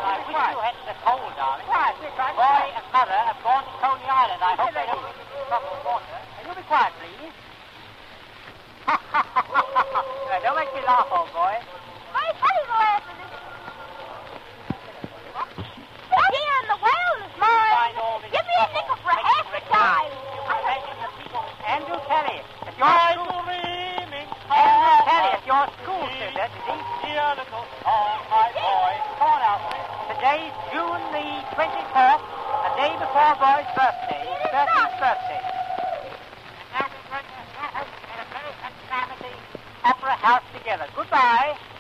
I wish you hadn't the cold, darling. Quiet, Boy and mother have gone to Coney Island. I hope they don't get into trouble with water. Can you be quiet, please? Don't make me laugh, old boy. Very funny laughing. Here in the world is mine. Give me a nickel for half the time. Andrew Kelly, at your school. Andrew Kelly, at your school, Susan, is he? Dear little song, my boy. Come on, Alfred. Today's June the 24th, the day before a boy's birthday, his 13th birthday. And now we're going to have an American family opera house together. Goodbye.